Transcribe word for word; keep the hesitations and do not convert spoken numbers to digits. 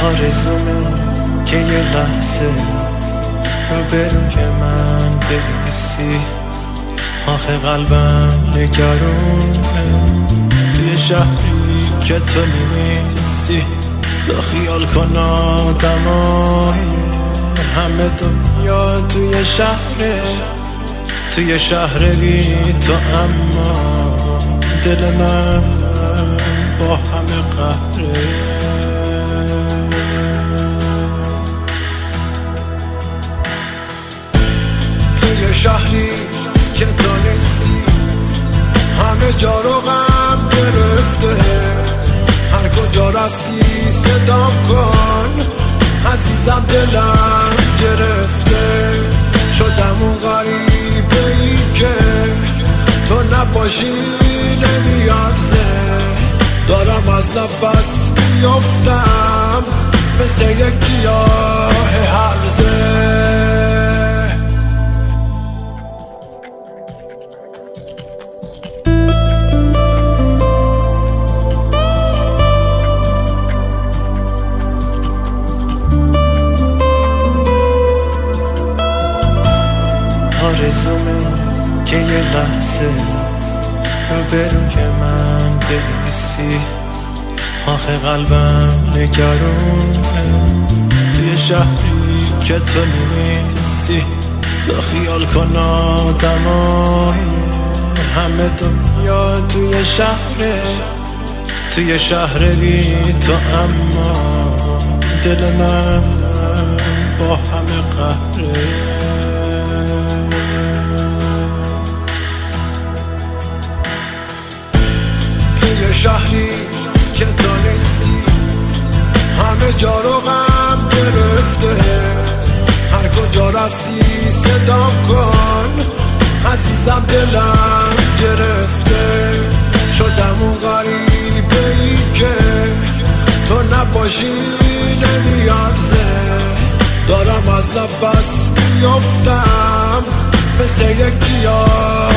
آرزومه که یه لحظه رو بروی من بایستی. آخه قلبم نگرونه توی شهری که تو نیستی. تو خیال کن آدمای همه دنیا توی شهره، توی شهر بی تو، اما دل من با همه قهره. توی شهری که تو نیستی همه جا رو غم گرفته. هر کجا رفتی صدام کن عزیزم، دلم گرفته. شدم اون غریبه ای که تو نباشی نمیارزه. دارم از نفس میافتم مثل یک گیاه هرزه. آرزومه که یه لحظه رو بروی من بایستی. آخه قلبم نگرونه توی شهری که تو نیستی. تو خیال کن آدمای همه دنیا توی شهره، توی شهر بی تو، اما دل من با همه قهره. توی شهری که تو نیستی همه جا رو غم گرفته. هر کجا رفتی صدام کن عزیزم، دلم گرفته. شدم اون غریبه ای که تو نباشی نمیارزه. دارم از نفس میافتم مثل یک گیاه